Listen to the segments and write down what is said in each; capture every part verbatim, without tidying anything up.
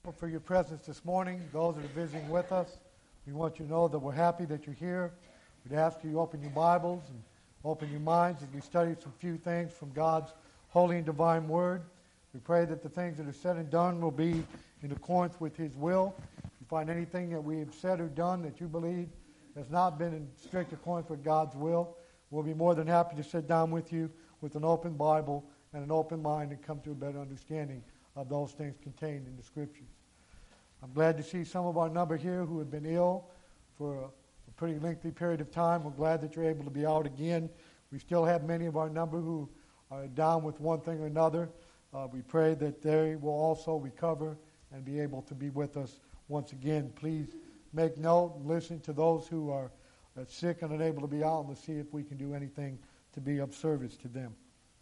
Well, for your presence this morning. Those that are visiting with us, we want you to know that we're happy that you're here. We'd ask you to open your Bibles and open your minds as we study some few things from God's holy and divine Word. We pray that the things that are said and done will be in accordance with His will. If you find anything that we have said or done that you believe has not been in strict accordance with God's will, we'll be more than happy to sit down with you with an open Bible and an open mind and come to a better understanding of those things contained in the Scriptures. I'm glad to see some of our number here who have been ill for a, a pretty lengthy period of time. We're glad that you're able to be out again. We still have many of our number who are down with one thing or another. Uh, we pray that they will also recover and be able to be with us once again. Please make note and listen to those who are uh, sick and unable to be out, and let's see if we can do anything to be of service to them.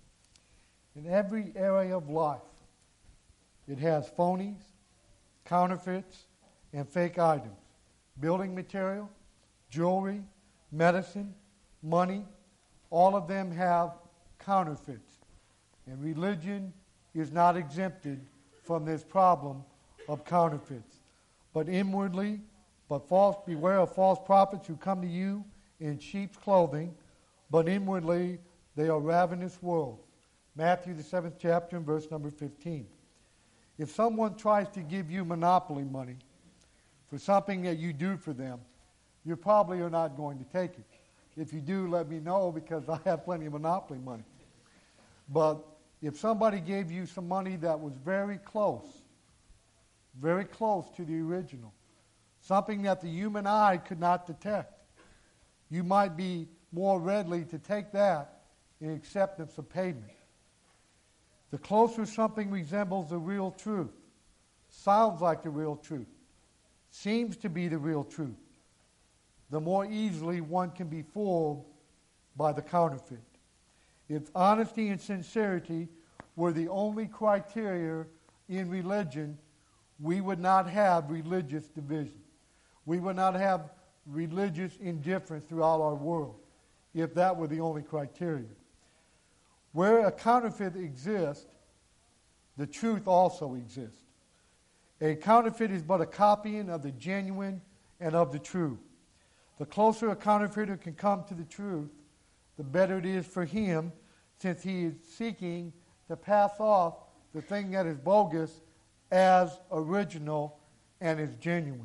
In every area of life, it has phonies, counterfeits, and fake items. Building material, jewelry, medicine, money, all of them have counterfeits. And religion is not exempted from this problem of counterfeits. But inwardly, but false, beware of false prophets who come to you in sheep's clothing, but inwardly they are ravenous wolves. Matthew the seventh chapter and verse number fifteen. If someone tries to give you monopoly money for something that you do for them, you probably are not going to take it. If you do, let me know, because I have plenty of monopoly money. But if somebody gave you some money that was very close, very close to the original, something that the human eye could not detect, you might be more readily to take that in acceptance of payment. The closer something resembles the real truth, sounds like the real truth, seems to be the real truth, the more easily one can be fooled by the counterfeit. If honesty and sincerity were the only criteria in religion, we would not have religious division. We would not have religious indifference throughout our world if that were the only criteria. Where a counterfeit exists, the truth also exists. A counterfeit is but a copying of the genuine and of the true. The closer a counterfeiter can come to the truth, the better it is for him, since he is seeking to pass off the thing that is bogus as original and as genuine.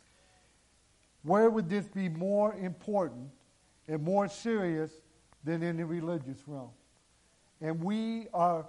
Where would this be more important and more serious than in the religious realm? And we are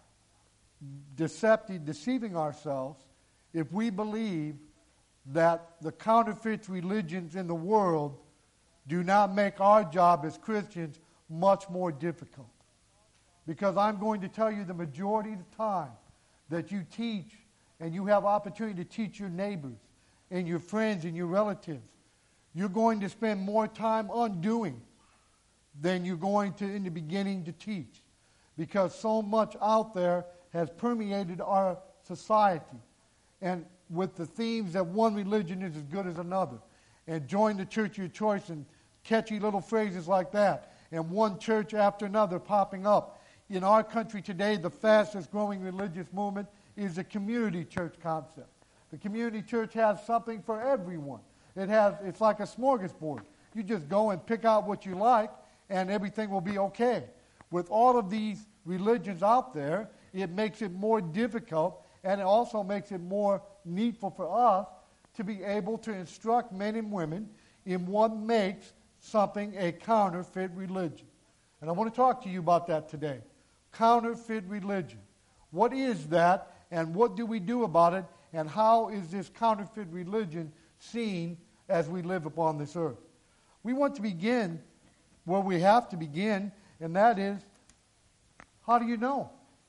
deceptive, deceiving ourselves if we believe that the counterfeit religions in the world do not make our job as Christians much more difficult. Because I'm going to tell you the majority of the time that you teach and you have opportunity to teach your neighbors and your friends and your relatives, you're going to spend more time undoing than you're going to in the beginning to teach. Because so much out there has permeated our society. And with the themes that one religion is as good as another. And join the church of your choice and catchy little phrases like that. And one church after another popping up. In our country today, the fastest growing religious movement is the community church concept. The community church has something for everyone. It has, it's like a smorgasbord. You just go and pick out what you like and everything will be okay. With all of these religions out there, it makes it more difficult, and it also makes it more needful for us to be able to instruct men and women in what makes something a counterfeit religion. And I want to talk to you about that today. Counterfeit religion. What is that, and what do we do about it, and how is this counterfeit religion seen as we live upon this earth? We want to begin where we have to begin, and that is, how do you know?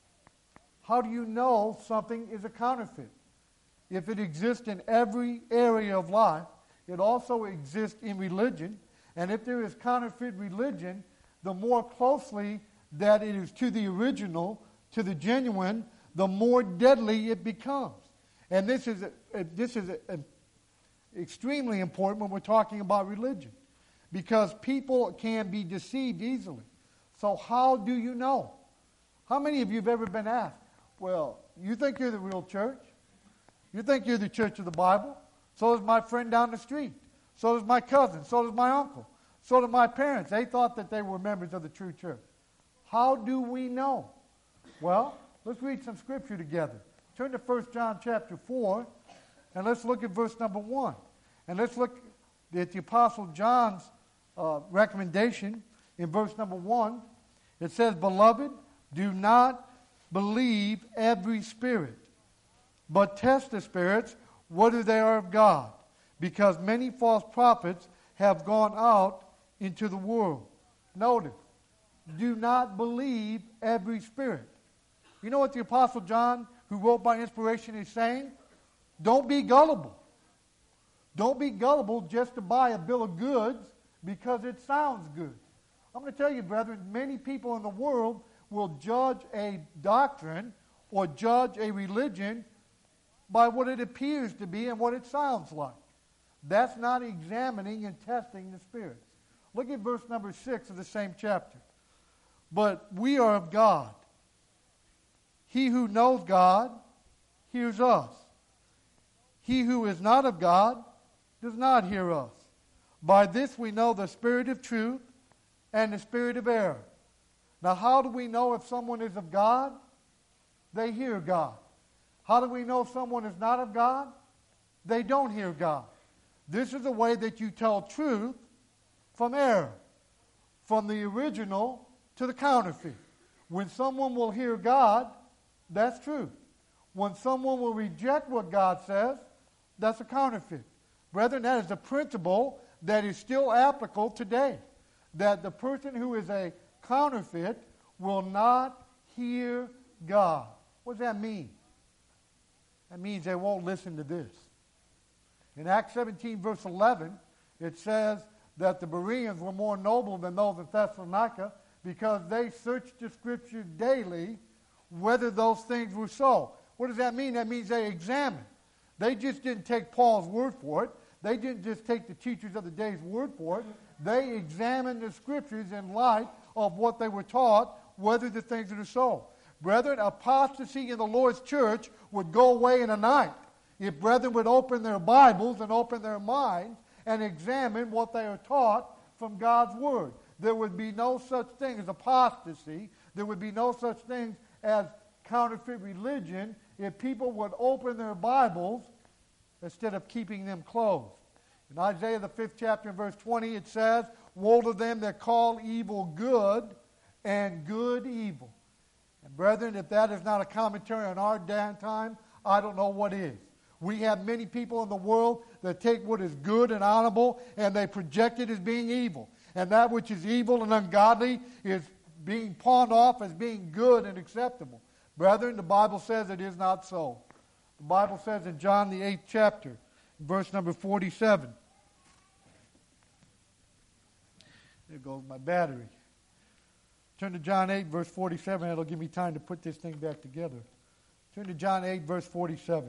How do you know something is a counterfeit? If it exists in every area of life, it also exists in religion. And if there is counterfeit religion, the more closely that it is to the original, to the genuine, the more deadly it becomes. And this is a, a, this is a, a extremely important when we're talking about religion, because people can be deceived easily. So how do you know? How many of you have ever been asked, well, you think you're the real church? You think you're the church of the Bible. So does my friend down the street. So does my cousin. So does my uncle. So do my parents. They thought that they were members of the true church. How do we know? Well, let's read some scripture together. Turn to First John chapter four, and let's look at verse number one. And let's look at the Apostle John's uh, recommendation in verse number one. It says, "Beloved, do not believe every spirit, but test the spirits whether they are of God, because many false prophets have gone out into the world." Notice, do not believe every spirit. You know what the Apostle John, who wrote by inspiration, is saying? Don't be gullible. Don't be gullible just to buy a bill of goods because it sounds good. I'm going to tell you, brethren, many people in the world will judge a doctrine or judge a religion by what it appears to be and what it sounds like. That's not examining and testing the spirits. Look at verse number six of the same chapter. "But we are of God. He who knows God hears us. He who is not of God does not hear us. By this we know the spirit of truth and the spirit of error." Now, how do we know if someone is of God? They hear God. How do we know if someone is not of God? They don't hear God. This is the way that you tell truth from error, from the original to the counterfeit. When someone will hear God, that's truth. When someone will reject what God says, that's a counterfeit. Brethren, that is a principle that is still applicable today. That the person who is a counterfeit will not hear God. What does that mean? That means they won't listen to this. In Acts seventeen, verse eleven, it says that the Bereans were more noble than those in Thessalonica because they searched the Scriptures daily whether those things were so. What does that mean? That means they examined. They just didn't take Paul's word for it. They didn't just take the teachers of the day's word for it. They examined the Scriptures in light of what they were taught, whether the things that are so. Brethren, apostasy in the Lord's church would go away in a night if brethren would open their Bibles and open their minds and examine what they are taught from God's Word. There would be no such thing as apostasy. There would be no such thing as counterfeit religion if people would open their Bibles instead of keeping them closed. In Isaiah the fifth chapter and verse twenty, it says, "Woe to them that call evil good and good evil." And brethren, if that is not a commentary on our damn time, I don't know what is. We have many people in the world that take what is good and honorable and they project it as being evil. And that which is evil and ungodly is being pawned off as being good and acceptable. Brethren, the Bible says it is not so. The Bible says in John the eighth chapter, verse number forty-seven. There goes my battery. Turn to John eight, verse forty-seven. It'll give me time to put this thing back together. Turn to John eight, verse forty-seven.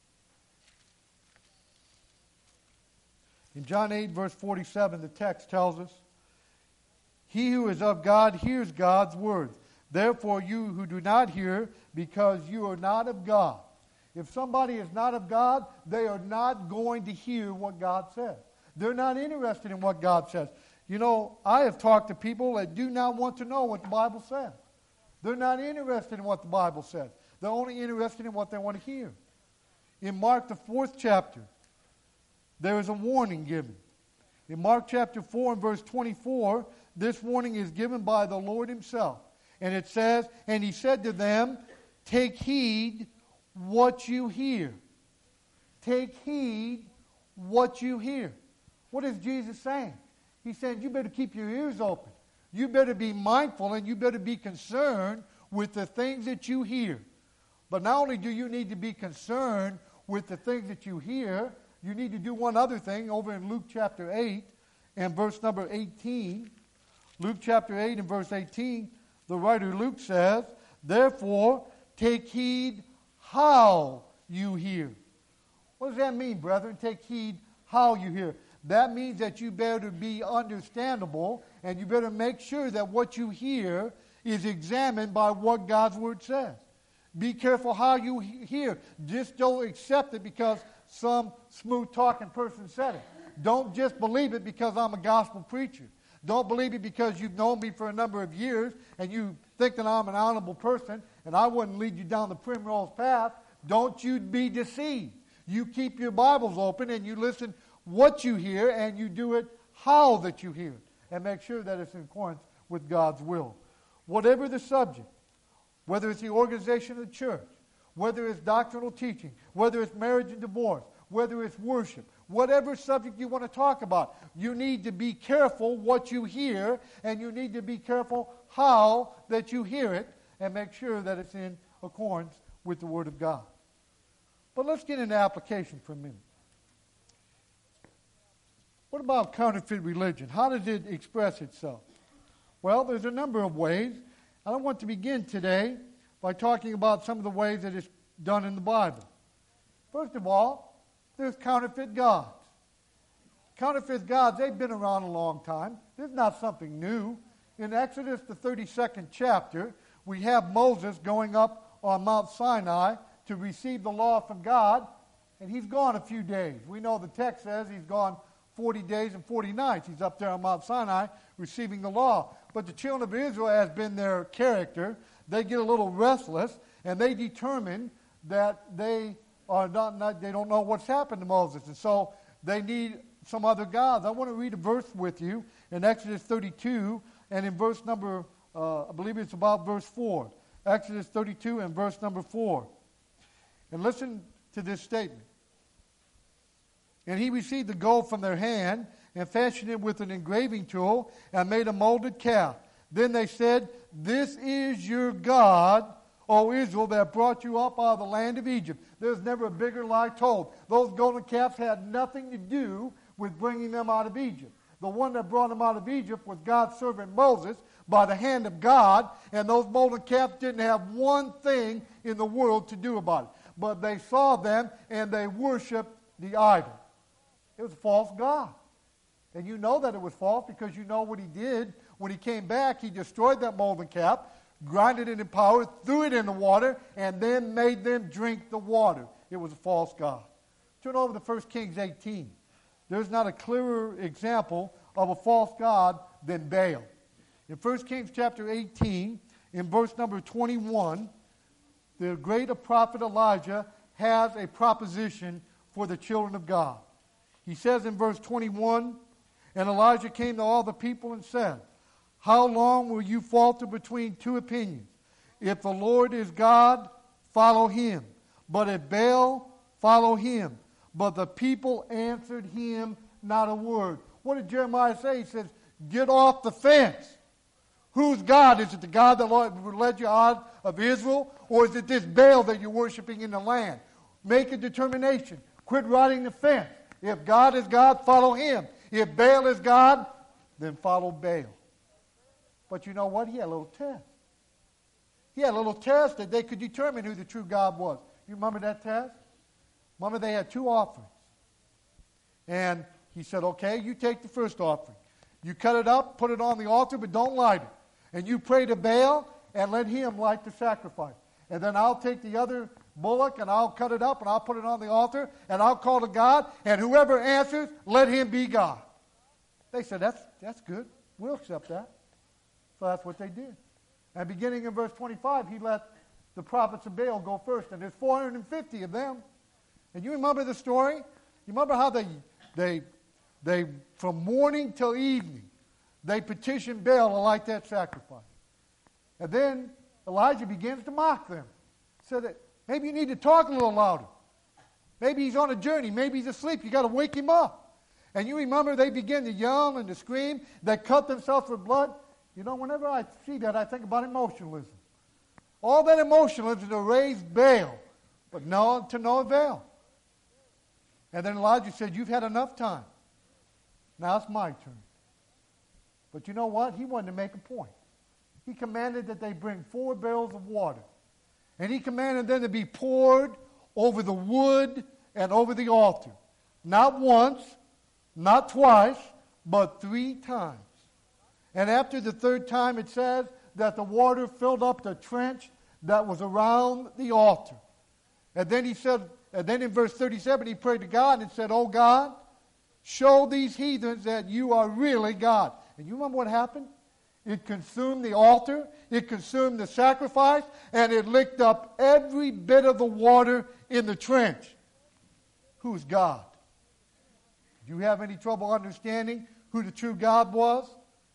In John eight, verse forty-seven, the text tells us, "He who is of God hears God's words. Therefore you who do not hear, because you are not of God." If somebody is not of God, they are not going to hear what God says. They're not interested in what God says. You know, I have talked to people that do not want to know what the Bible says. They're not interested in what the Bible says. They're only interested in what they want to hear. In Mark, the fourth chapter, there is a warning given. In Mark chapter four and verse twenty-four, this warning is given by the Lord himself. And it says, "And he said to them, take heed what you hear." Take heed what you hear. What is Jesus saying? He's saying you better keep your ears open. You better be mindful and you better be concerned with the things that you hear. But not only do you need to be concerned with the things that you hear, you need to do one other thing over in Luke chapter eight and verse number eighteen. Luke chapter eight and verse eighteen, the writer Luke says, "Therefore take heed how you hear." What does that mean, brethren? Take heed how you hear. That means that you better be understandable and you better make sure that what you hear is examined by what God's Word says. Be careful how you he- hear. Just don't accept it because some smooth-talking person said it. Don't just believe it because I'm a gospel preacher. Don't believe it because you've known me for a number of years and you think that I'm an honorable person and I wouldn't lead you down the primrose path. Don't you be deceived. You keep your Bibles open and you listen what you hear and you do it how that you hear it. And make sure that it's in accordance with God's will. Whatever the subject, whether it's the organization of the church, whether it's doctrinal teaching, whether it's marriage and divorce, whether it's worship, whatever subject you want to talk about, you need to be careful what you hear, and you need to be careful how that you hear it, and make sure that it's in accordance with the Word of God. But let's get into application for a minute. What about counterfeit religion? How does it express itself? Well, there's a number of ways. I want to begin today by talking about some of the ways that it's done in the Bible. First of all, there's counterfeit gods. Counterfeit gods, they've been around a long time. This is not something new. In Exodus, the thirty-second chapter, we have Moses going up on Mount Sinai to receive the law from God, and he's gone a few days. We know the text says he's gone forty days and forty nights. He's up there on Mount Sinai receiving the law. But the children of Israel has been their character. They get a little restless, and they determine that they are not, not they don't know what's happened to Moses, and so they need some other gods. I want to read a verse with you in Exodus thirty-two, and in verse number, uh, I believe it's about verse four. Exodus thirty-two and verse number four. And listen to this statement. And he received the gold from their hand and fashioned it with an engraving tool and made a molded calf. Then they said, "This is your God, O Israel, that brought you up out of the land of Egypt." There's never a bigger lie told. Those golden calves had nothing to do with bringing them out of Egypt. The one that brought them out of Egypt was God's servant Moses by the hand of God, and those golden calves didn't have one thing in the world to do about it. But they saw them and they worshiped the idol. It was a false god. And you know that it was false because you know what he did. When he came back, he destroyed that molten calf, grinded it in powder, threw it in the water, and then made them drink the water. It was a false god. Turn over to First Kings eighteen. There's not a clearer example of a false god than Baal. In First Kings chapter eighteen, in verse number twenty-one, the great prophet Elijah has a proposition for the children of God. He says in verse twenty-one, "And Elijah came to all the people and said, How long will you falter between two opinions? If the Lord is God, follow him. But if Baal, follow him." But the people answered him not a word. What did Jeremiah say? He says, get off the fence. Whose God? Is it the God that led you out of Israel? Or is it this Baal that you're worshiping in the land? Make a determination. Quit riding the fence. If God is God, follow him. If Baal is God, then follow Baal. But you know what? He had a little test. He had a little test that they could determine who the true God was. You remember that test? Remember they had two offerings. And he said, okay, you take the first offering. You cut it up, put it on the altar, but don't light it. And you pray to Baal and let him light the sacrifice. And then I'll take the other bullock and I'll cut it up and I'll put it on the altar and I'll call to God, and whoever answers, let him be God. They said, that's, that's good. We'll accept that. So that's what they did. And beginning in verse twenty-five, he let the prophets of Baal go first. And there's four hundred fifty of them. And you remember the story? You remember how they, they, they from morning till evening, they petitioned Baal to light that sacrifice. And then Elijah begins to mock them. So that maybe you need to talk a little louder. Maybe he's on a journey. Maybe he's asleep. You got to wake him up. And you remember they begin to yell and to scream. They cut themselves for blood. You know, whenever I see that, I think about emotionalism. All that emotionalism to raise Baal, but no to no avail. And then Elijah said, you've had enough time. Now it's my turn. But you know what? He wanted to make a point. He commanded that they bring four barrels of water. And he commanded them to be poured over the wood and over the altar. Not once, not twice, but three times. And after the third time, it says that the water filled up the trench that was around the altar. And then he said, and then in verse thirty-seven, he prayed to God and said, "Oh God, show these heathens that you are really God." And you remember what happened? It consumed the altar, it consumed the sacrifice, and it licked up every bit of the water in the trench. Who's God? Do you have any trouble understanding who the true God was?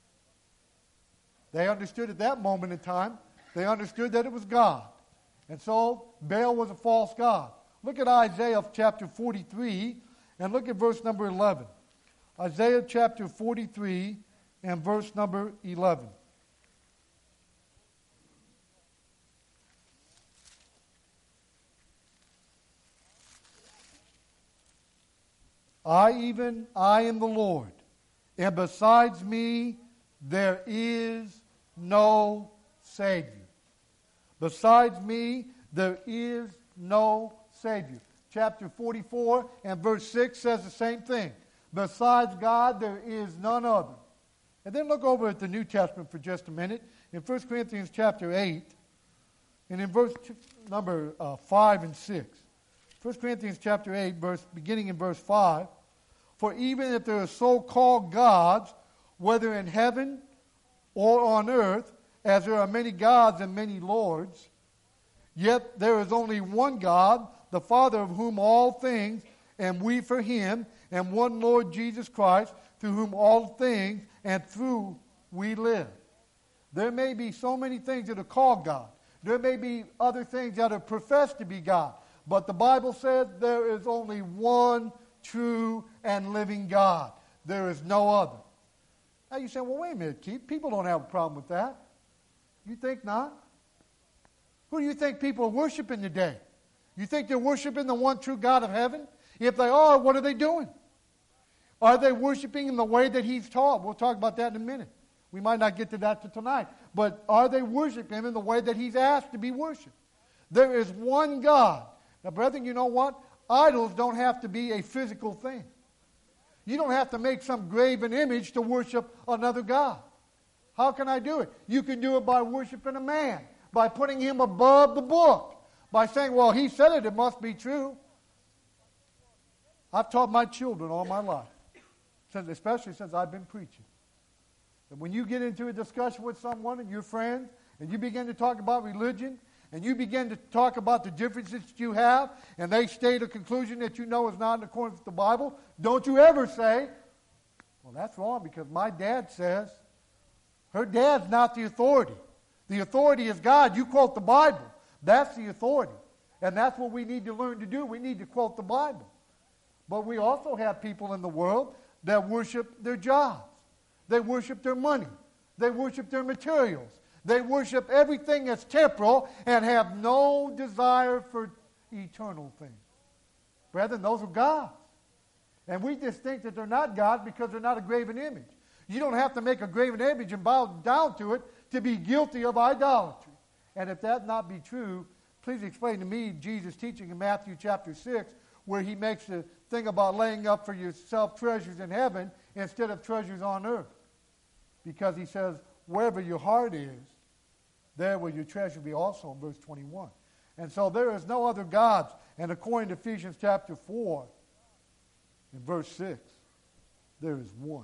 They understood at that moment in time, they understood that it was God. And so Baal was a false god. Look at Isaiah chapter forty-three and look at verse number eleven. Isaiah chapter forty-three and verse number eleven. I even, I am the Lord, and besides me there is no Savior. Besides me there is no Savior. Chapter forty-four and verse six says the same thing. Besides God there is none other. And then look over at the New Testament for just a minute. In First Corinthians chapter eight, and in verse two, number uh, five and six. First Corinthians chapter eight, verse beginning in verse five. For even if there are so-called gods, whether in heaven or on earth, as there are many gods and many lords, yet there is only one God, the Father of whom all things, and we for him, and one Lord Jesus Christ, through whom all things and through we live. There may be so many things that are called God. There may be other things that are professed to be God. But the Bible says there is only one true and living God. There is no other. Now you say, well, wait a minute, Keith. People don't have a problem with that. You think not? Who do you think people are worshiping today? You think they're worshiping the one true God of heaven? If they are, what are they doing? Are they worshiping in the way that he's taught? We'll talk about that in a minute. We might not get to that tonight. But are they worshiping him in the way that he's asked to be worshipped? There is one God. Now, brethren, you know what? Idols don't have to be a physical thing. You don't have to make some graven image to worship another God. How can I do it? You can do it by worshiping a man, by putting him above the book, by saying, well, he said it, it must be true. I've taught my children all my life, since, especially since I've been preaching, that when you get into a discussion with someone and your friends, and you begin to talk about religion, and you begin to talk about the differences that you have, and they state a conclusion that you know is not in accordance with the Bible, don't you ever say, well, that's wrong because my dad says. Her dad's not the authority. The authority is God. You quote the Bible. That's the authority. And that's what we need to learn to do. We need to quote the Bible. But we also have people in the world that worship their jobs. They worship their money. They worship their materials. They worship everything that's temporal and have no desire for eternal things. Brethren, those are gods. And we just think that they're not gods because they're not a graven image. You don't have to make a graven image and bow down to it to be guilty of idolatry. And if that not be true, please explain to me Jesus' teaching in Matthew chapter six, where he makes the thing about laying up for yourself treasures in heaven instead of treasures on earth. Because he says, wherever your heart is, there will your treasure be also, in verse twenty-one. And so there is no other gods. And according to Ephesians chapter four, in verse six, there is one.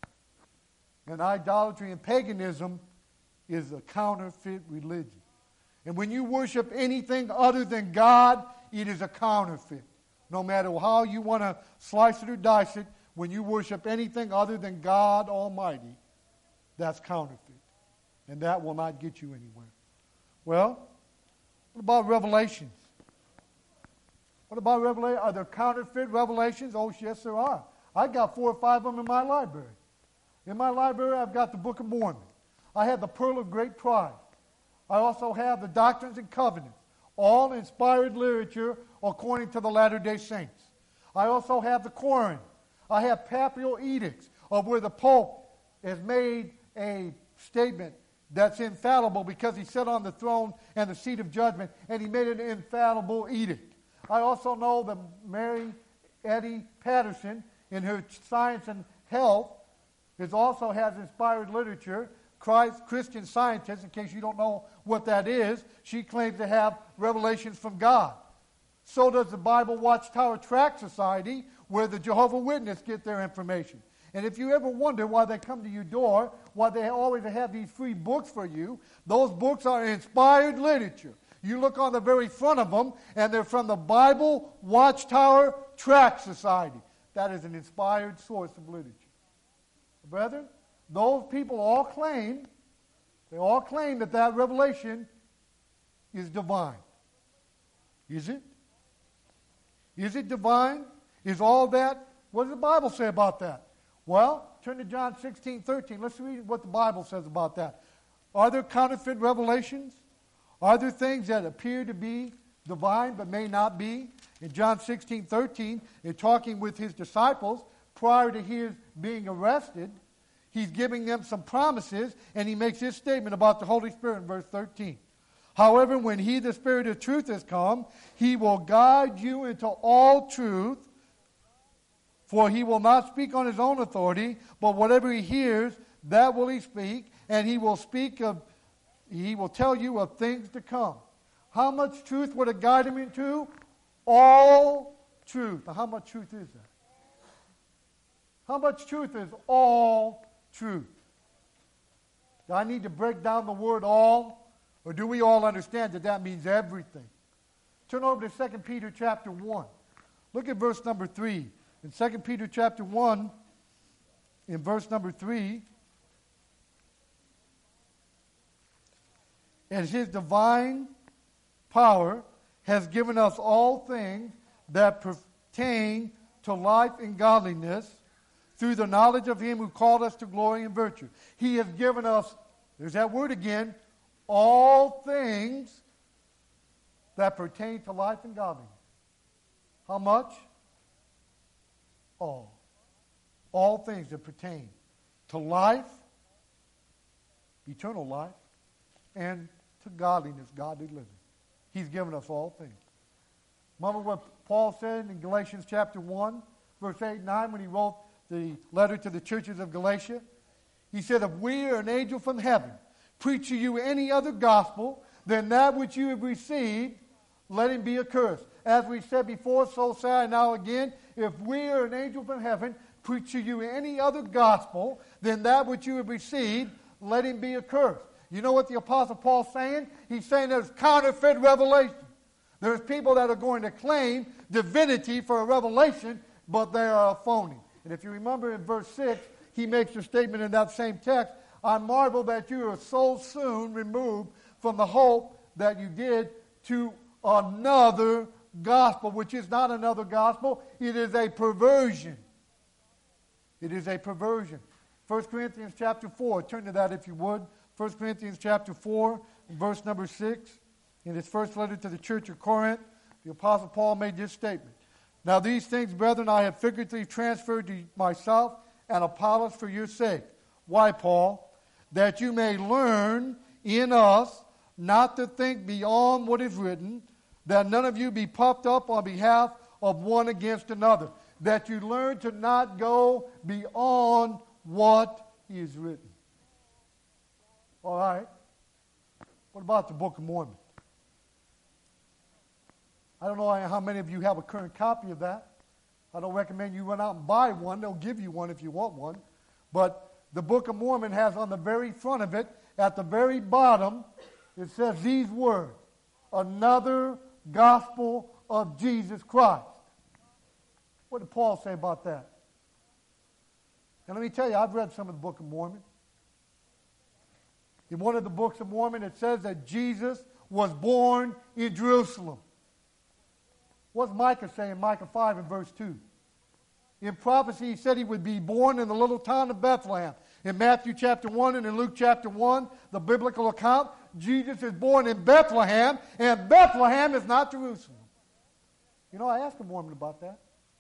And idolatry and paganism is a counterfeit religion. And when you worship anything other than God, it is a counterfeit. No matter how you want to slice it or dice it, when you worship anything other than God Almighty, that's counterfeit. And that will not get you anywhere. Well, what about revelations? What about revelation? Are there counterfeit revelations? Oh, yes, there are. I got four or five of them in my library. In my library, I've got the Book of Mormon. I have the Pearl of Great Price. I also have the Doctrines and Covenants, all inspired literature according to the Latter-day Saints. I also have the Koran. I have papal edicts of where the Pope has made a statement that's infallible because he sat on the throne and the seat of judgment, and he made an infallible edict. I also know that Mary Eddy Patterson, in her Science and Health, is also has inspired literature Christ, Christian Scientist, in case you don't know what that is, she claims to have revelations from God. So does the Bible Watchtower Tract Society, where the Jehovah's Witnesses get their information. And if you ever wonder why they come to your door, why they always have these free books for you, those books are inspired literature. You look on the very front of them, and they're from the Bible Watchtower Tract Society. That is an inspired source of literature. Brethren, those people all claim, they all claim that that revelation is divine. Is it? Is it divine? Is all that? What does the Bible say about that? Well, turn to John sixteen thirteen. Let's read what the Bible says about that. Are there counterfeit revelations? Are there things that appear to be divine but may not be? In John sixteen thirteen, in talking with his disciples prior to his being arrested, he's giving them some promises, and he makes this statement about the Holy Spirit in verse thirteen. However, when he, the Spirit of truth, has come, he will guide you into all truth, for he will not speak on his own authority, but whatever he hears, that will he speak, and he will speak of, he will tell you of things to come. How much truth would it guide him into? All truth. Now, how much truth is that? How much truth is all truth? Do I need to break down the word all? Or do we all understand that that means everything? Turn over to Second Peter chapter one. Look at verse number three. In Second Peter chapter one, in verse number three, and his divine power has given us all things that pertain to life and godliness through the knowledge of him who called us to glory and virtue. He has given us, there's that word again, all things that pertain to life and godliness. How much? All. All things that pertain to life, eternal life, and to godliness, godly living. He's given us all things. Remember what Paul said in Galatians chapter one, verse eight and nine, when he wrote the letter to the churches of Galatia? He said, if we or an angel from heaven preach to you any other gospel than that which you have received, let him be accursed. As we said before, so say I now again, if we or an angel from heaven preach to you any other gospel than that which you have received, let him be accursed. You know what the Apostle Paul's saying? He's saying there's counterfeit revelation. There's people that are going to claim divinity for a revelation, but they are phony. And if you remember in verse six, he makes a statement in that same text, I marvel that you are so soon removed from the hope that you did to another gospel, which is not another gospel. It is a perversion. It is a perversion. First Corinthians chapter four, turn to that if you would. First Corinthians chapter four, verse number six. In his first letter to the church of Corinth, the Apostle Paul made this statement. Now these things, brethren, I have figuratively transferred to myself and Apollos for your sake. Why, Paul? That you may learn in us not to think beyond what is written, that none of you be puffed up on behalf of one against another. That you learn to not go beyond what is written. All right. What about the Book of Mormon? I don't know how many of you have a current copy of that. I don't recommend you run out and buy one. They'll give you one if you want one. But the Book of Mormon has on the very front of it, at the very bottom, it says these words, another gospel of Jesus Christ. What did Paul say about that? And let me tell you, I've read some of the Book of Mormon. In one of the books of Mormon, it says that Jesus was born in Jerusalem. What's Micah say in Micah five and verse two? In prophecy, he said he would be born in the little town of Bethlehem. In Matthew chapter one and in Luke chapter one, the biblical account, Jesus is born in Bethlehem, and Bethlehem is not Jerusalem. You know, I asked a Mormon about that.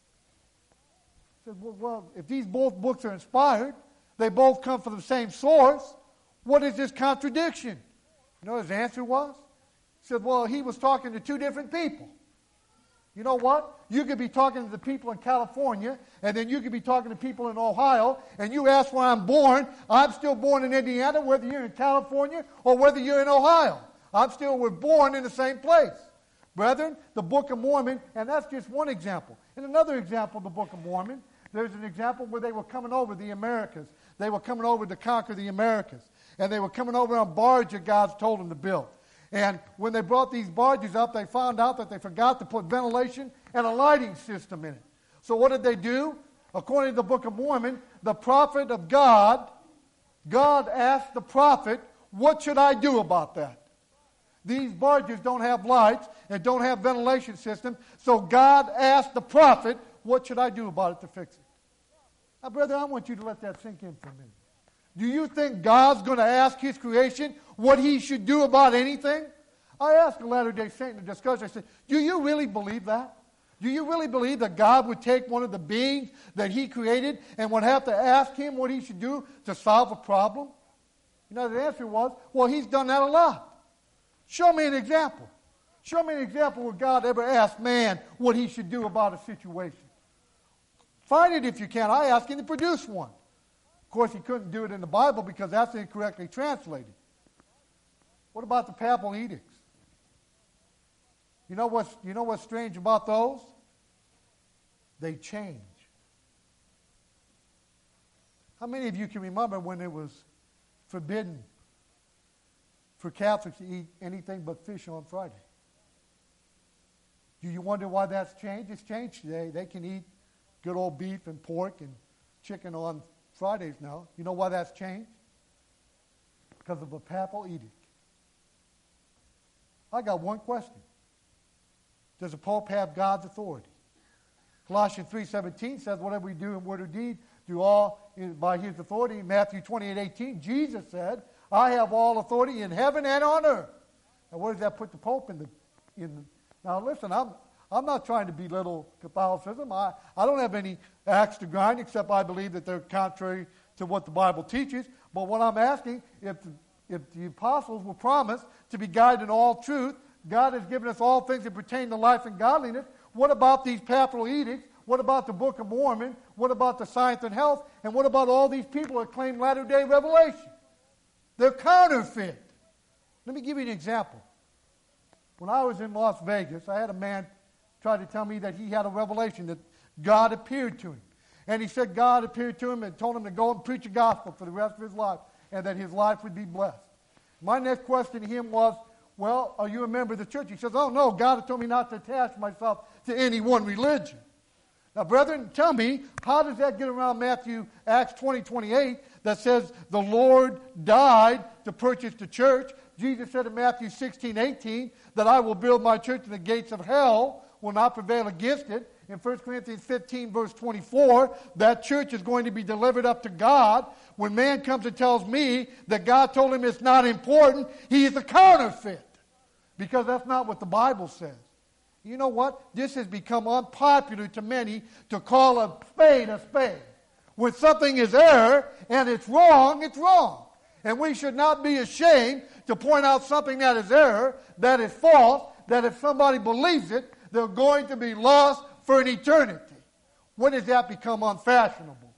I said, well, well, if these both books are inspired, they both come from the same source, what is this contradiction? You know what his answer was? He said, well, he was talking to two different people. You know what? You could be talking to the people in California, and then you could be talking to people in Ohio, and you ask where I'm born. I'm still born in Indiana, whether you're in California or whether you're in Ohio. I'm still we're born in the same place. Brethren, the Book of Mormon, and that's just one example. In another example of the Book of Mormon, there's an example where they were coming over the Americas. They were coming over to conquer the Americas. And they were coming over on barge that God's told them to build. And when they brought these barges up, they found out that they forgot to put ventilation and a lighting system in it. So what did they do? According to the Book of Mormon, the prophet of God, God asked the prophet, what should I do about that? These barges don't have lights and don't have ventilation systems. So God asked the prophet, what should I do about it to fix it? Now, brother, I want you to let that sink in for a minute. Do you think God's going to ask his creation what he should do about anything? I asked a Latter-day Saint in a discussion, I said, do you really believe that? Do you really believe that God would take one of the beings that he created and would have to ask him what he should do to solve a problem? You know, the answer was, well, he's done that a lot. Show me an example. Show me an example where God ever asked man what he should do about a situation. Find it if you can. I asked him to produce one. Of course, he couldn't do it in the Bible because that's incorrectly translated. What about the papal edicts? You know what's, you know what's strange about those? They change. How many of you can remember when it was forbidden for Catholics to eat anything but fish on Friday? Do you wonder why that's changed? It's changed today. They can eat good old beef and pork and chicken on Fridays now. You know why that's changed? Because of a papal edict. I got one question. Does the Pope have God's authority? Colossians three seventeen says, whatever we do in word or deed, do all in, by his authority. Matthew twenty-eight eighteen, Jesus said, I have all authority in heaven and on earth. Now, where does that put the Pope in the... In the now, listen, I'm, I'm not trying to belittle Catholicism. I, I don't have any axe to grind, except I believe that they're contrary to what the Bible teaches. But what I'm asking, if the, if the apostles were promised to be guided in all truth, God has given us all things that pertain to life and godliness. What about these papal edicts? What about the Book of Mormon? What about the Science and Health? And what about all these people that claim latter-day revelation? They're counterfeit. Let me give you an example. When I was in Las Vegas, I had a man try to tell me that he had a revelation that God appeared to him. And he said God appeared to him and told him to go and preach the gospel for the rest of his life and that his life would be blessed. My next question to him was, well, are you a member of the church? He says, oh, no, God has told me not to attach myself to any one religion. Now, brethren, tell me, how does that get around Matthew, Acts twenty, twenty-eight, that says the Lord died to purchase the church? Jesus said in Matthew sixteen, eighteen, that I will build my church and the gates of hell will not prevail against it. In First Corinthians fifteen, verse twenty-four, that church is going to be delivered up to God. When man comes and tells me that God told him it's not important, he is a counterfeit. Because that's not what the Bible says. You know what? This has become unpopular to many to call a spade a spade. When something is error and it's wrong, it's wrong. And we should not be ashamed to point out something that is error, that is false, that if somebody believes it, they're going to be lost for an eternity. When does that become unfashionable?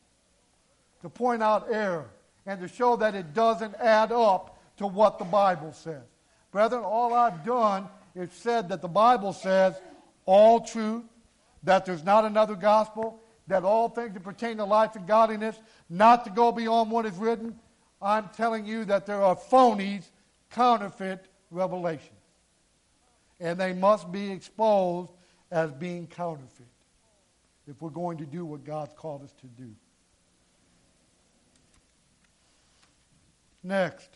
To point out error and to show that it doesn't add up to what the Bible says. Brethren, all I've done is said that the Bible says all truth, that there's not another gospel, that all things that pertain to life and godliness, not to go beyond what is written. I'm telling you that there are phonies, counterfeit revelations. And they must be exposed as being counterfeit if we're going to do what God's called us to do. Next.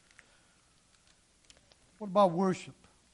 What about worship?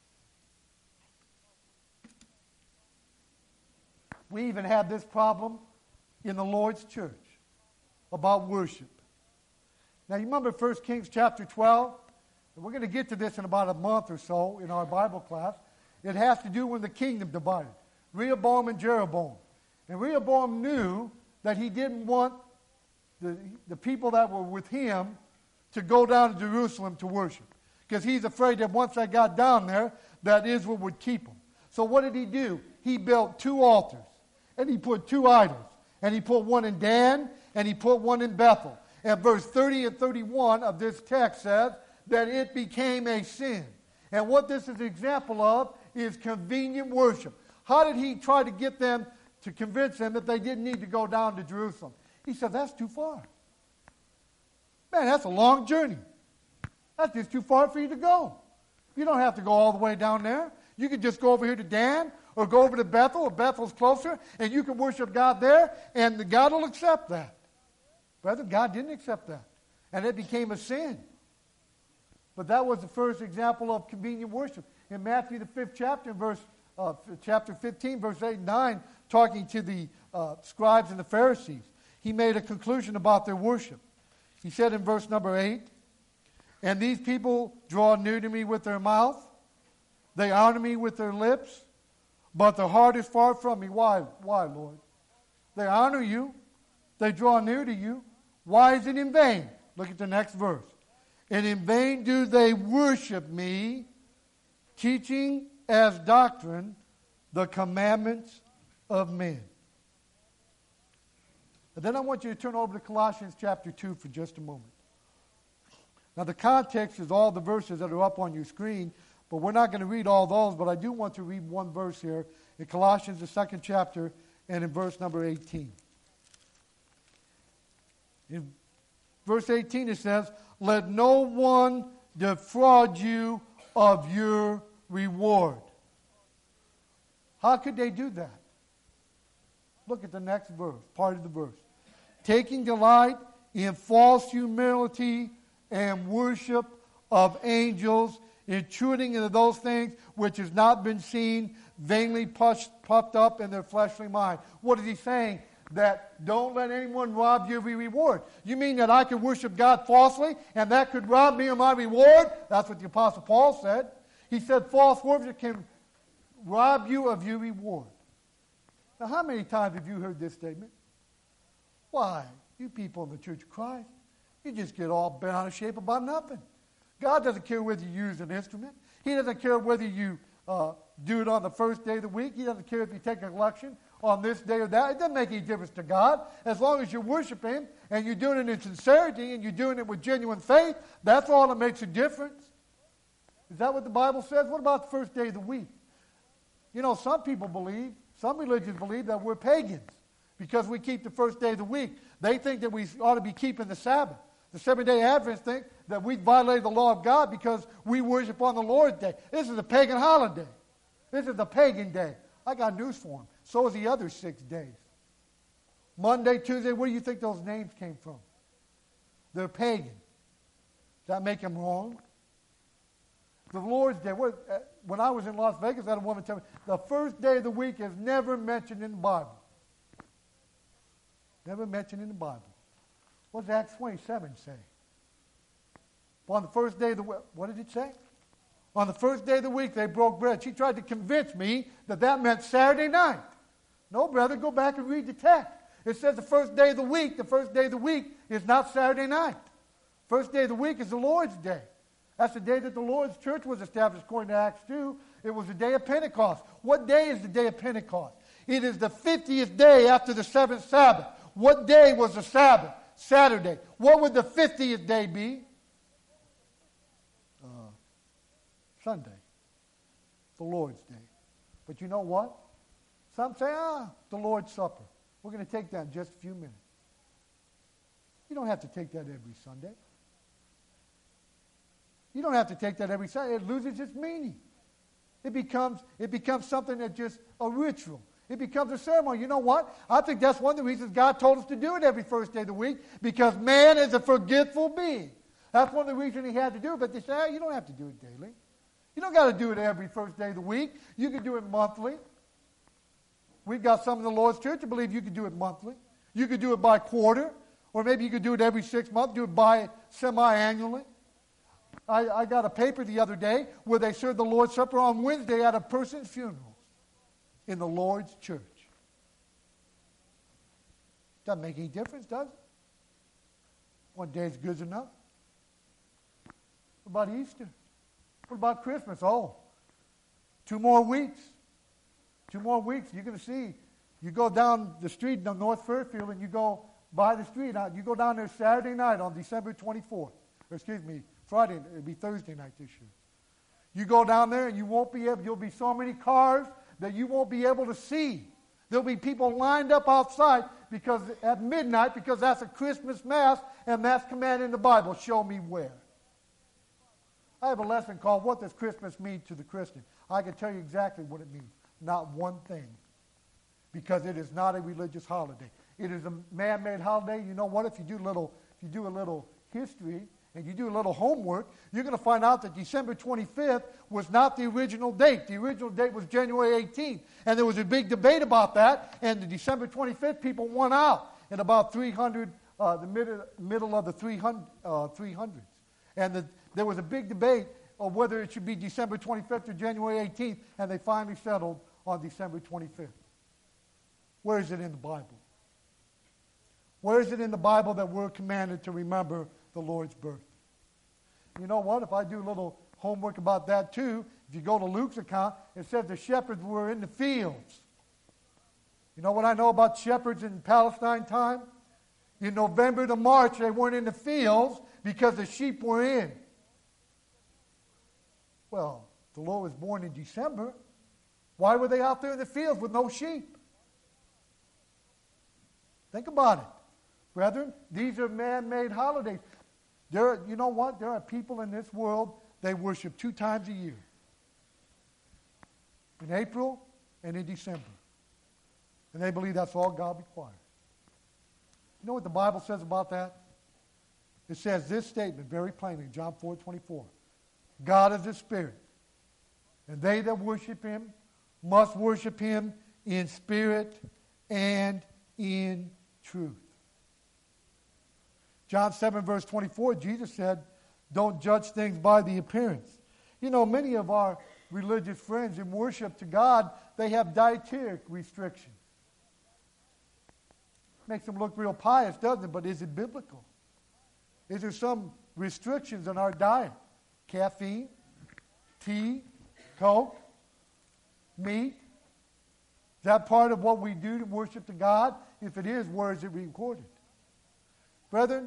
We even have this problem in the Lord's church about worship. Now, you remember First Kings chapter twelve? And we're going to get to this in about a month or so in our Bible class. It has to do when the kingdom divided. Rehoboam and Jeroboam. And Rehoboam knew that he didn't want the, the people that were with him to go down to Jerusalem to worship. Because he's afraid that once they got down there, that Israel would keep them. So what did he do? he built two altars. And he put two idols. And he put one in Dan, and he put one in Bethel. And verse thirty and thirty-one of this text says that it became a sin. And what this is an example of is convenient worship. How did he try to get them to convince them that they didn't need to go down to Jerusalem? He said, that's too far. Man, that's a long journey. That's just too far for you to go. You don't have to go all the way down there. You can just go over here to Dan or go over to Bethel, or Bethel's closer, and you can worship God there, and God will accept that. Brother, God didn't accept that. And it became a sin. But that was the first example of convenient worship. In Matthew, the fifth chapter, in verse, uh, chapter fifteen, verse eight and nine, talking to the uh, scribes and the Pharisees, he made a conclusion about their worship. He said in verse number eight, and these people draw near to me with their mouth, they honor me with their lips, but their heart is far from me. Why? Why, Lord? They honor you. They draw near to you. Why is it in vain? Look at the next verse. And in vain do they worship me, teaching as doctrine the commandments of men. And then I want you to turn over to Colossians chapter two for just a moment. Now the context is all the verses that are up on your screen, but we're not going to read all those, but I do want to read one verse here in Colossians, the second chapter, and in verse number eighteen. In verse eighteen it says, let no one defraud you of your reward. How could they do that? Look at the next verse, part of the verse. Taking delight in false humility and worship of angels, intruding into those things which has not been seen, vainly puffed, puffed up in their fleshly mind. What is he saying? That don't let anyone rob you of your reward. You mean that I could worship God falsely and that could rob me of my reward? That's what the Apostle Paul said. He said false worship can rob you of your reward. Now, how many times have you heard this statement? Why, you people in the Church of Christ, you just get all bent out of shape about nothing. God doesn't care whether you use an instrument. He doesn't care whether you uh, do it on the first day of the week. He doesn't care if you take a collection on this day or that. It doesn't make any difference to God. As long as you're worshiping Him and you're doing it in sincerity and you're doing it with genuine faith, that's all that makes a difference. Is that what the Bible says? What about the first day of the week? You know, some people believe, some religions believe that we're pagans because we keep the first day of the week. They think that we ought to be keeping the Sabbath. The Seventh-day Adventists think that we violated the law of God because we worship on the Lord's Day. This is a pagan holiday. This is a pagan day. I got news for them. So is the other six days. Monday, Tuesday, where do you think those names came from? They're pagan. Does that make them wrong? The Lord's Day. When I was in Las Vegas, I had a woman tell me, the first day of the week is never mentioned in the Bible. Never mentioned in the Bible. What does Acts twenty-seven say? On the first day of the week, what did it say? On the first day of the week, they broke bread. She tried to convince me that that meant Saturday night. No, brother, go back and read the text. It says the first day of the week, the first day of the week is not Saturday night. First day of the week is the Lord's Day. That's the day that the Lord's church was established, according to Acts two. It was the day of Pentecost. What day is the day of Pentecost? It is the fiftieth day after the seventh Sabbath. What day was the Sabbath? Saturday. What would the fiftieth day be? Uh, Sunday. The Lord's Day. But you know what? Some say, ah, the Lord's Supper. We're going to take that in just a few minutes. You don't have to take that every Sunday. You don't have to take that every Sunday. It loses its meaning. It becomes, it becomes something that's just a ritual. It becomes a ceremony. You know what? I think that's one of the reasons God told us to do it every first day of the week, because man is a forgetful being. That's one of the reasons He had to do it. But they say, oh, you don't have to do it daily. You don't got to do it every first day of the week. You can do it monthly. We've got some in the Lord's church who believe you can do it monthly. You could do it by quarter, or maybe you could do it every six months, do it by semi-annually. I, I got a paper the other day where they served the Lord's Supper on Wednesday at a person's funeral in the Lord's church. Doesn't make any difference, does it? One day is good enough. What about Easter? What about Christmas? Oh, two more weeks. Two more weeks, you're going to see. You go down the street in North Fairfield and you go by the street. You go down there Saturday night on December twenty-fourth. Or excuse me, Friday. It'll be Thursday night this year. You go down there and you won't be able, you'll be so many cars that you won't be able to see. There'll be people lined up outside because at midnight, because that's a Christmas Mass, and that's commanded in the Bible. Show me where. I have a lesson called What Does Christmas Mean to the Christian? I can tell you exactly what it means. Not one thing. Because it is not a religious holiday. It is a man-made holiday. You know what? If you do a little, if you do a little history and you do a little homework, you're going to find out that December twenty-fifth was not the original date. The original date was January eighteenth. And there was a big debate about that. And the December twenty-fifth, people won out in about three hundred, uh, the mid, middle of the three hundred, uh, three hundreds. And the, there was a big debate of whether it should be December twenty-fifth or January eighteenth. And they finally settled on December twenty-fifth. Where is it in the Bible? Where is it in the Bible that we're commanded to remember the Lord's birth? You know what? If I do a little homework about that too, if you go to Luke's account, it says the shepherds were in the fields. You know what I know about shepherds in Palestine time? In November to March, they weren't in the fields because the sheep were in. Well, the Lord was born in December. Why were they out there in the fields with no sheep? Think about it. Brethren, these are man-made holidays. There are, you know what? There are people in this world, they worship two times a year. In April and in December. And they believe that's all God requires. You know what the Bible says about that? It says this statement very plainly, John four twenty-four. God is a spirit, and they that worship him must worship him in spirit and in truth. John seven, verse twenty-four, Jesus said, don't judge things by the appearance. You know, many of our religious friends in worship to God, they have dietary restrictions. Makes them look real pious, doesn't it? But is it biblical? Is there some restrictions on our diet? Caffeine, tea, Coke, meat? Is that part of what we do to worship to God? If it is, where is it recorded? Brethren,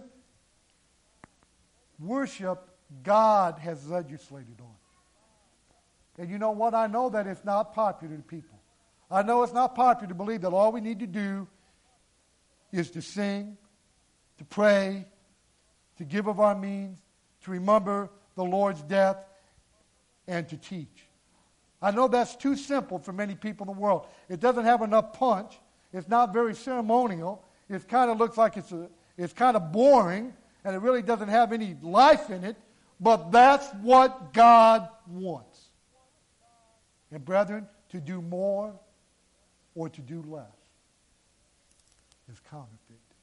worship God has legislated on. And you know what? I know that it's not popular to people. I know it's not popular to believe that all we need to do is to sing, to pray, to give of our means, to remember the Lord's death, and to teach. I know that's too simple for many people in the world. It doesn't have enough punch. It's not very ceremonial. It kind of looks like it's a, it's kind of boring, and it really doesn't have any life in it. But that's what God wants. And brethren, to do more or to do less is counterfeit.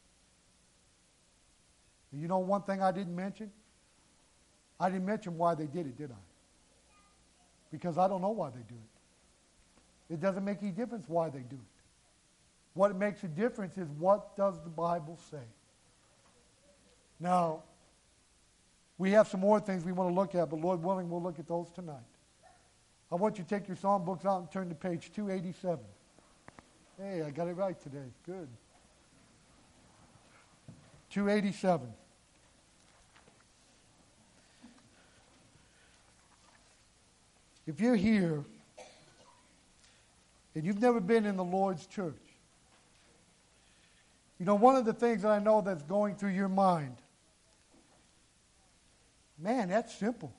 You know one thing I didn't mention? I didn't mention why they did it, did I? Because I don't know why they do it. It doesn't make any difference why they do it. What makes a difference is what does the Bible say? Now, we have some more things we want to look at, but Lord willing, we'll look at those tonight. I want you to take your song books out and turn to page two eighty-seven. Hey, I got it right today. Good. two eighty-seven. If you're here and you've never been in the Lord's church, you know, one of the things that I know that's going through your mind, man, that's simple.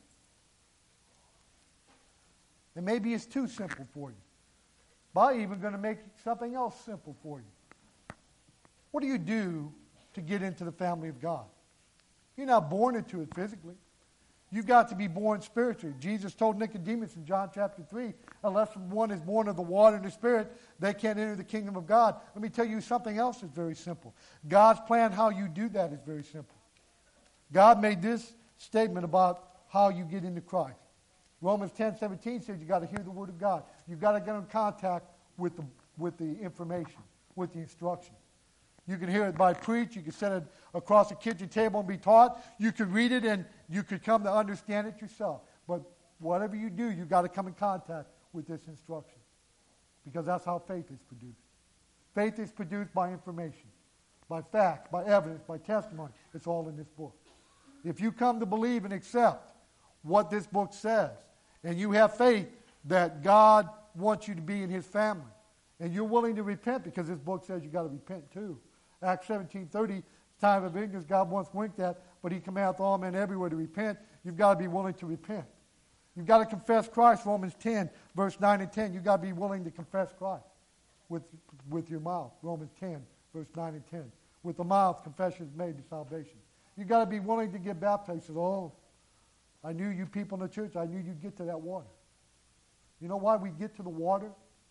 And maybe it's too simple for you. But I'm even going to make something else simple for you. What do you do to get into the family of God? You're not born into it physically. You've got to be born spiritually. Jesus told Nicodemus in John chapter three, unless one is born of the water and the Spirit, they can't enter the kingdom of God. Let me tell you something else that's very simple. God's plan how you do that is very simple. God made this statement about how you get into Christ. Romans ten seventeen says you've got to hear the word of God. You've got to get in contact with the, with the information, with the instruction. You can hear it by preach. You can sit it across a kitchen table and be taught. You can read it and you could come to understand it yourself. But whatever you do, you've got to come in contact with this instruction. because that's how faith is produced. Faith is produced by information, by fact, by evidence, by testimony. It's all in this book. If you come to believe and accept what this book says, and you have faith that God wants you to be in his family, and you're willing to repent, because this book says you've got to repent too. Acts seventeen thirty, time of ignorance God once winked at, but he commandeth all men everywhere to repent. You've got to be willing to repent. You've got to confess Christ, Romans ten, verse nine and ten. You've got to be willing to confess Christ with, with your mouth, Romans ten, verse nine and ten. With the mouth, confession is made to salvation. You've got to be willing to get baptized. Says, oh, I knew you people in the church. I knew you'd get to that water. You know why we get to the water?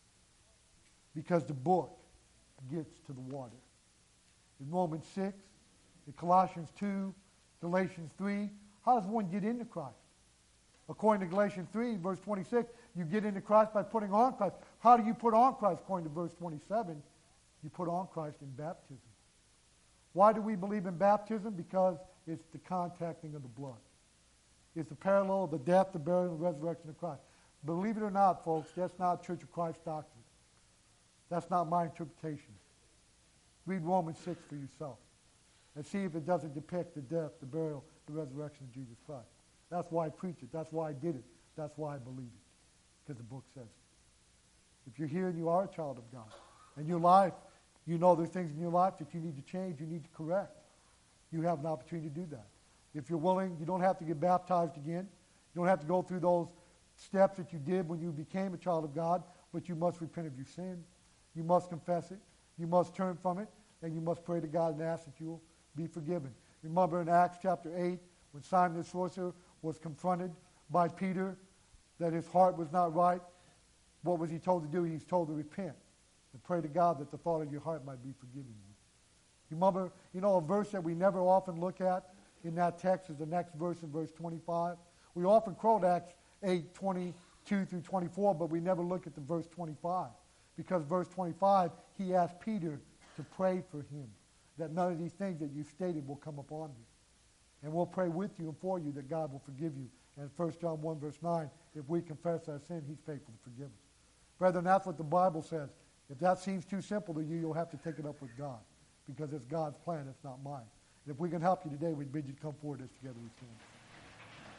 Because the book gets to the water. In Romans six, in Colossians two, Galatians three, how does one get into Christ? According to Galatians three, verse twenty-six, you get into Christ by putting on Christ. How do you put on Christ? According to verse twenty-seven, you put on Christ in baptism. Why do we believe in baptism? Because it's the contacting of the blood. It's the parallel of the death, the burial, and the resurrection of Christ. Believe it or not, folks, that's not Church of Christ doctrine. That's not my interpretation. Read Romans six for yourself and see if it doesn't depict the death, the burial, the resurrection of Jesus Christ. That's why I preach it. That's why I did it. That's why I believe it, because the book says it. If you're here and you are a child of God, and your life, you know there's things in your life that you need to change, you need to correct, you have an opportunity to do that. If you're willing, you don't have to get baptized again. You don't have to go through those steps that you did when you became a child of God, but you must repent of your sin. You must confess it. You must turn from it, and you must pray to God and ask that you will be forgiven. Remember in Acts chapter eight, when Simon the sorcerer was confronted by Peter that his heart was not right, what was he told to do? He was told to repent and pray to God that the thought of your heart might be forgiven you. You remember, you know, a verse that we never often look at in that text is the next verse in verse twenty-five. We often quote Acts eight, twenty-two through twenty-four, but we never look at the verse twenty-five. Because verse twenty-five, he asked Peter to pray for him, that none of these things that you stated will come upon you. And we'll pray with you and for you that God will forgive you. And First John one, verse nine, if we confess our sin, he's faithful to forgive us. Brethren, that's what the Bible says. If that seems too simple to you, you'll have to take it up with God, because it's God's plan, it's not mine. And if we can help you today, we bid you to come forward as together we stand.